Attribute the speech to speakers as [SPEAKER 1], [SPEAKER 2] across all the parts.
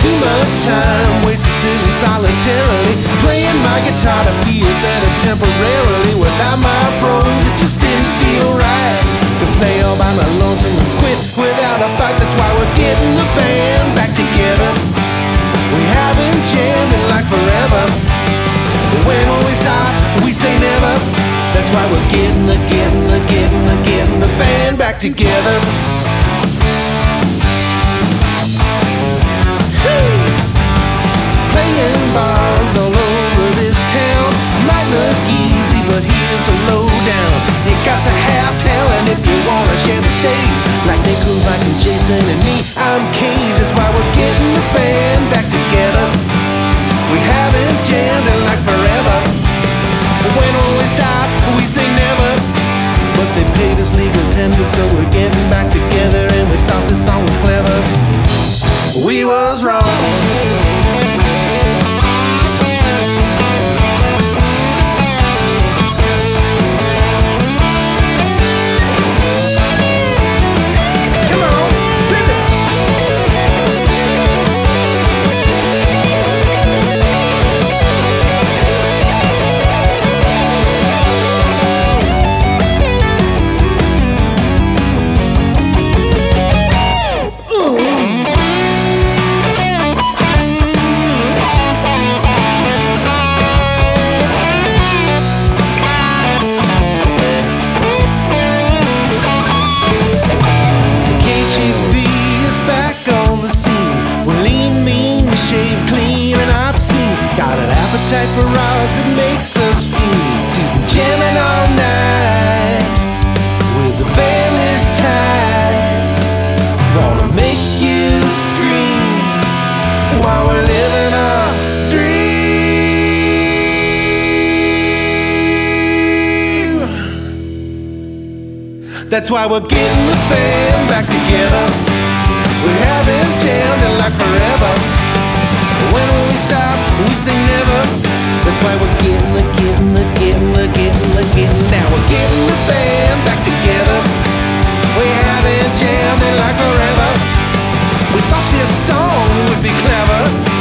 [SPEAKER 1] Too much time wasted sitting solitarily, playing my guitar to feel better temporarily. Without my bros, it just didn't feel right to play all by my lonesome and quit without a fight. That's why we're getting the band back together. We haven't jammed in like forever, but when we stop, we say never. That's why we're getting the band back together. Playing bars all over this town might look easy, but here's the lowdown. You got to have talent if you wanna share the stage. Like Nichols, Mike and Jason and me, I'm Cage. That's why we're getting the band back together. We haven't jammed in like forever, but when we stop, we say never. But they paid us legal tender, so we're getting back together. And we thought this song was clever. We was wrong. Got an appetite for rock that makes us feel to be jamming all night with the band this tight. Wanna make you scream while we're living our dream. That's why we're getting the band back together. We haven't jammed in like forever. When we stop, we say never. That's why we're getting now we're getting the band back together. We haven't jammed in like forever. We thought this song would be clever.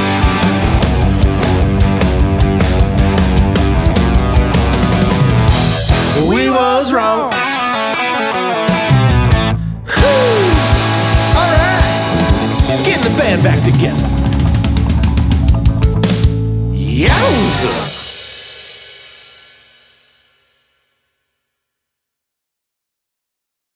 [SPEAKER 1] We was wrong. Alright, getting the band back together. Yowza!